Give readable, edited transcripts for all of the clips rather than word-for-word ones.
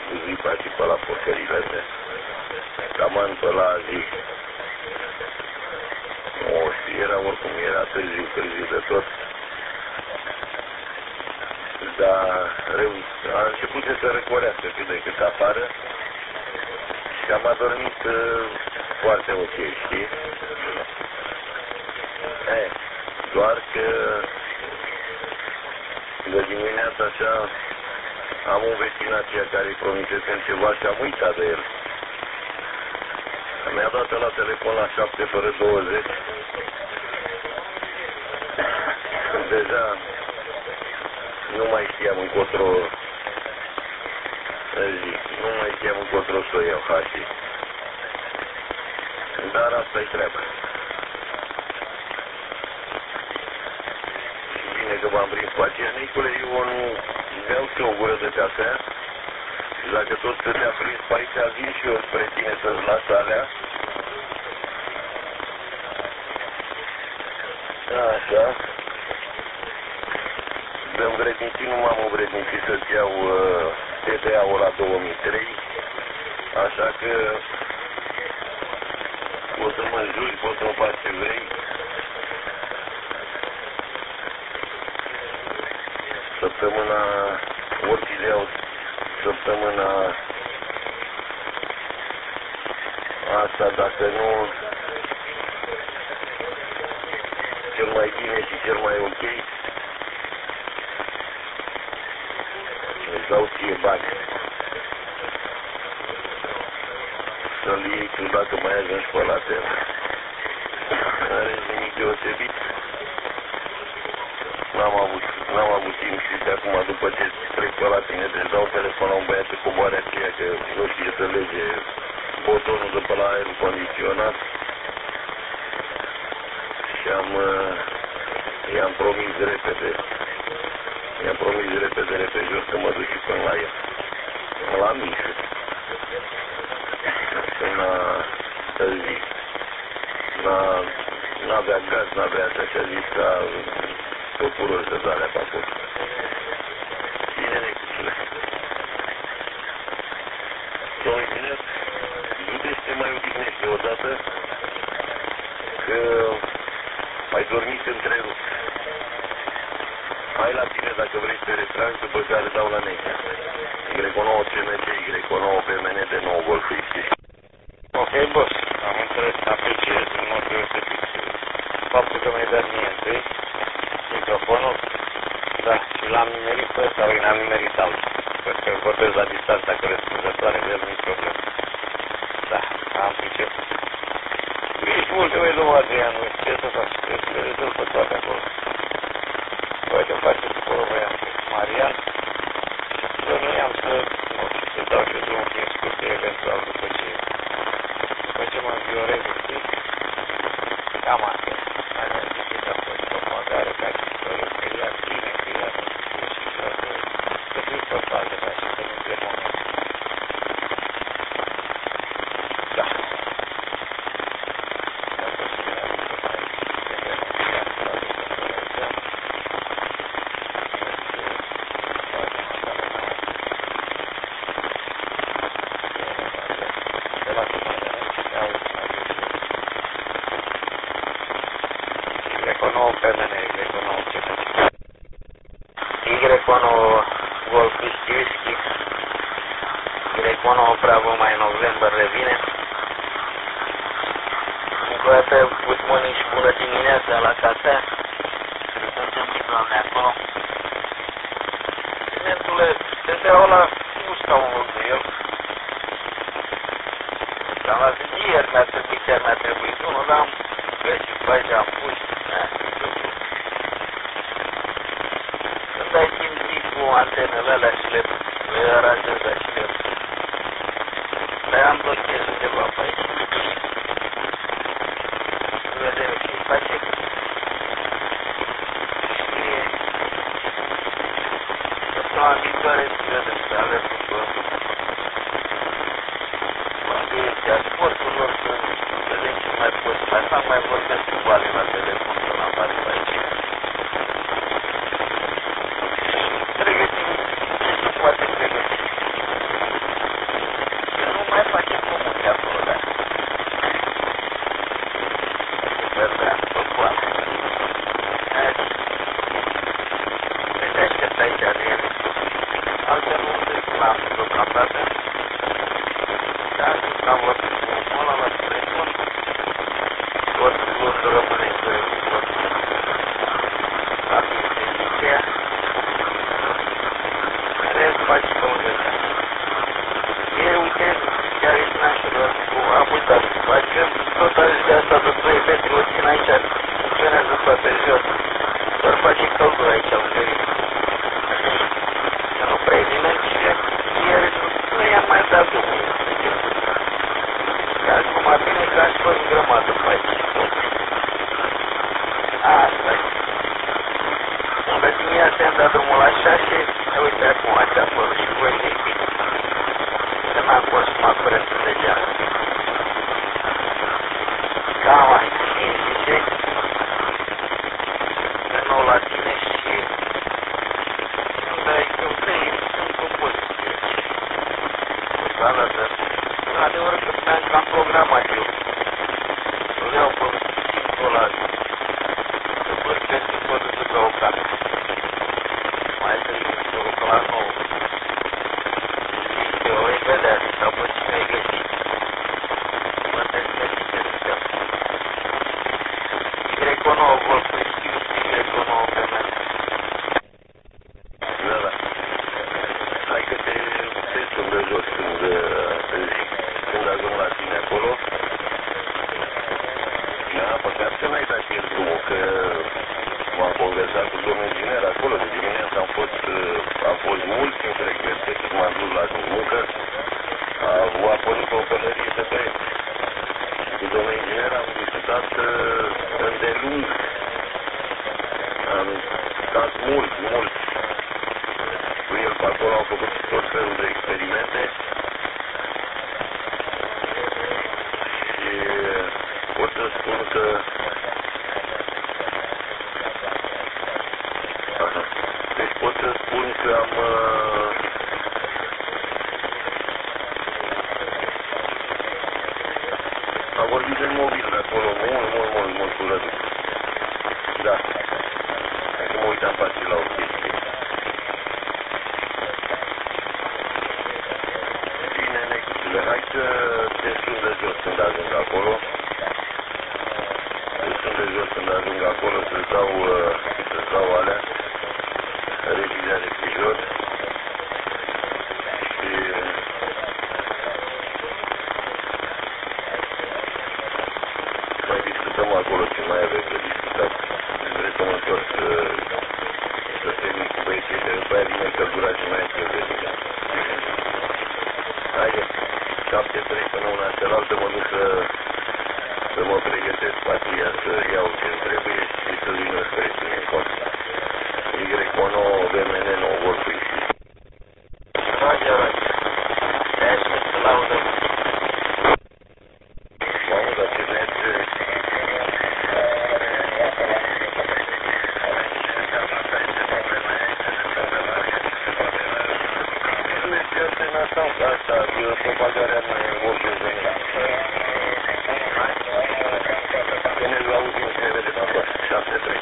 zi pe zi pe la porcările astea. Cam an pe la zi. O, și era oricum, era târziu de tot. Dar a început să răcorească cât de cât afară și am adormit foarte ok, știi? Doar că de dimineața așa am un vecin aceea care îi promisesem ceva și am uitat de el. Mi-a dat la telefon la 7 fără 20. Deja nu mai știam încotro nu mai știam încotro să o iau hașii. Dar asta-i treaba. Și bine că m-am prins cu aceea. Nicule, eu nu beau și o gură de cafea. Și dacă tot te-a prins pe aici, vin și eu spre tine să-ți las alea. Așa. De îmbrednicii nu m-am îmbrednicit să-ți iau TDA-ul la 2003. Așa că poți să mă juri, poți să mă faci ce vrei. Săptămâna, orice iau săptămâna asta, dacă nu cel mai bine și cel mai ok, îți dau ție bani. Să-l iei tu dacă mai ajungi pe la tine. Nu are nimic deosebit. N-am avut timp și de acum, după ce trec pe la tine, deci dau telefon la un băiat cu coboare aceea, că nu știe să lege botonul de pe la aerul condiționat și i-am promis repede jos că mă duc și până la el, la mine, până zi. N-avea gaz, n-avea așa și a zis ca procuror să zarea pe acolo. Bine, necuțule. Domnul Eminescu, du-te să te mai odihnești odată, că ai dormit întrerupt. Hai la tine dacă vrei să retragi, după care dau la Negea. Y9 CMT, Y9 PMN de 9 golfiști. Ok, boss, am înțeles, apreciez în mod deosebit faptul că mi-ai dat mie întâi microfonul, da, și l-am nimerit pe ăsta, n-am nimerit altul, pentru că vorbesc la distanța corespunzătoare de el, nu-i problemă. Da, am priceput. Ești mult de domnul Adrian, nu știu ce să fac, trebuie să le rezolv pe toate acolo. Voi de faceți acolo, voiam cu Marian, și plănuiam să, nu știu, să dau și drumul prin scurte, eventual, după ce mă înviorez, știi? Cam asta. Mai mi-am zis că a fost o modară care să ia bine, că ia să fiu pe fază, dar și să nu de moment. Da. Y9 PMN, Y9 CMT. Y9 Golf Whisky, Y9 Bravo mai November revine. Încă o dată good morning și bună dimineața la cafea. Suntem doamne acolo. Clientule, TDA-ul ăla nu stau în loc de el. Am zis, ieri mi-a trebuit unul, dar am găsit pe aici, am pus. Când ai simțit cu antenele alea și le aranjezi și le am blochez undeva pe aici. Să vedem ce îi face. Și săptămâna viitoare să vedem, să avem Da, da, da. Adevărul că mi-am cam programat eu. Îl iau pe $5. Să plătesc și pot să dau o carte. Mai trebuie să o la nou. Eu o vedea, sau pe cine e găsit. Plătesc pe cine să dea. Y9 vor să știu Y9 pe mine. Da, da. Hai că te sun de jos când ajung la tine acolo. Da, păcat că n-ai dat ieri drumul, că m-am conversat cu domnul inginer acolo, de dimineață am fost mulți în frecvențe, când m-am dus la muncă, a apărut o călărie de trei. Cu domnul inginer am discutat îndelung, am stat mult. Cu el pe acolo am făcut tot felul de experimente și pot să spun că deci pot să spun că am vorbit de mobil de acolo mult cu Rădu. Da. Hai că mă uitam pe aici la o chestie. Bine, necuțule, hai să te sun de jos când ajung acolo. Te sun de jos când ajung acolo să-ți dau alea. Revizia de prijor. Și mai discutăm acolo ce mai avem de discutat. Vrei să mă întorc să termin cu băieții de după aia vine căldura și mai încălzire. Haide, 7-3 până una cealaltă mă duc să mă pregătesc patria, să iau ce-mi trebuie și să vin spre Tunicon. Y9 VMN nu vor fi. Roger. Ești să laudă. Mamă, dar ce merge? Asta, propagarea nu e orice zone. Să ne auzim și ne vedem acolo. 7-3.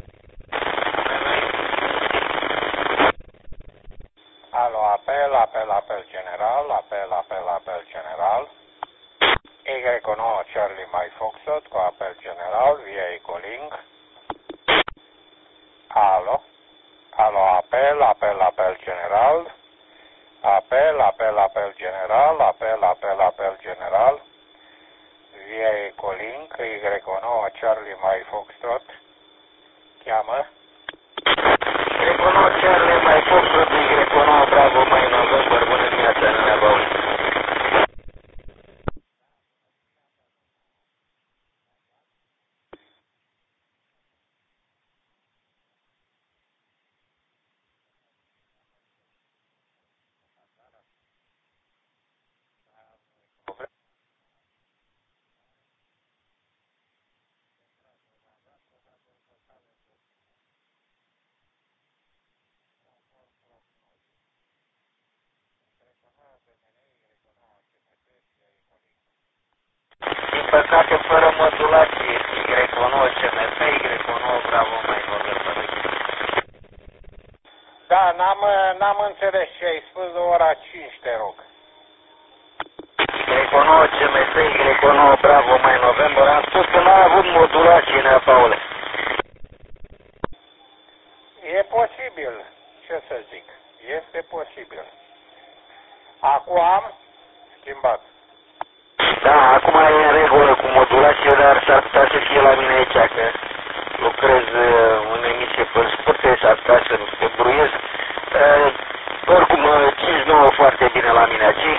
Alo, apel general, apel general. Y9 Charlie Mike Foxtrot cu apel general via Ecolink. Alo, apel general. Apel general. Via Ecolink, Y9 Charlie Mike Foxtrot. Cheamă. Y9 Charlie Mike Foxtrot, Y9 Bravo Mike November, bună dimineața, nu ne-a băut. Din păcate, fără modulație, Y9 CMF, Y9 Bravo Mike November. Da, n-am înțeles ce ai spus de ora 5, te rog. Y9 CMF, Y9 Bravo Mike November, am spus că n-a avut modulație, Nea Paule. E posibil, ce să zic, este posibil. Acum am schimbat. Da, acum e în regulă cu modulație, dar s-ar putea să fie la mine aici, că lucrez în emisie pe scurte, s-ar putea să se bruiesc. Oricum, 5-9 foarte bine la mine aici.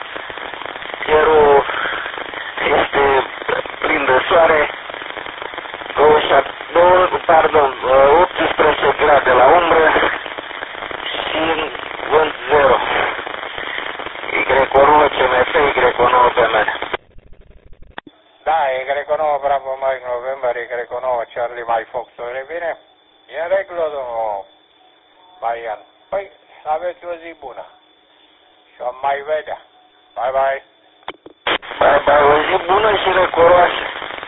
Cerul este plin de soare, 18 grade la umbră și vânt 0. Y9 CMF, Y9 BMN. Da, Y9 Bravo Mike November, Y9 Charlie Mike Fox, revine? E în regulă, domnul Marian. Păi, să aveți o zi bună. Și o mai vedea. Bye, bye. Bye, bye, o zi bună și răcoroasă.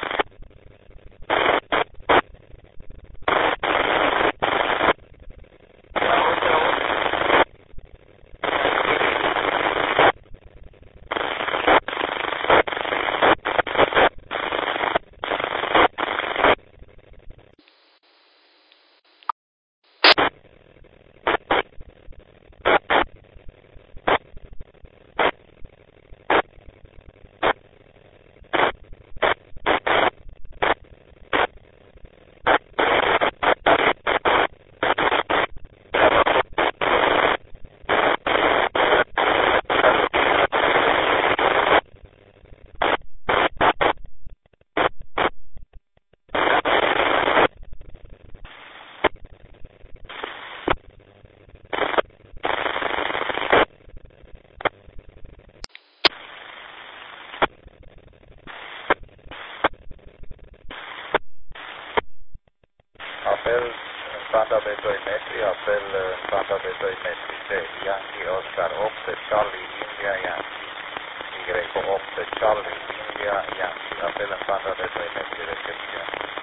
Apel în banda de 2 metri, apel în banda de 2 metri. D. Yankee Oscar 8 de Charlie India Yankee. Y 8 de Charlie India Yankee. Apel în banda de 2 metri, recepție.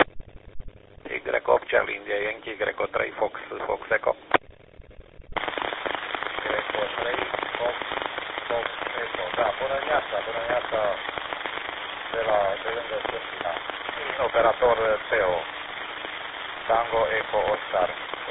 Y8 Charlie India Yankee, Y3 Fox Echo. Y3 Fox Echo. Da, bună dimineața de lângă Sfântina. Operator Teo. Tango Echo Oscar.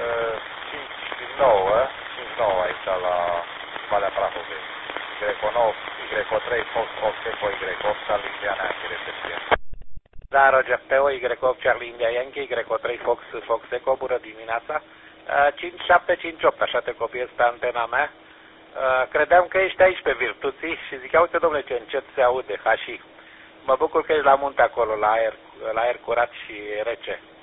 5-9 aici la Valea Prahovei. Y3 Fox 8 Echo Y8 Charlie India Yankee, recepție. Da, Roger, Teo, Y8 Charlie India Yankee, Y3 Fox Echo, bună dimineața. 5758, așa te copiez pe antena mea. Credeam că ești aici pe Virtuții și zic, uite domnule ce încet se aude, Hași. Mă bucur că ești la munte acolo, la aer curat și rece.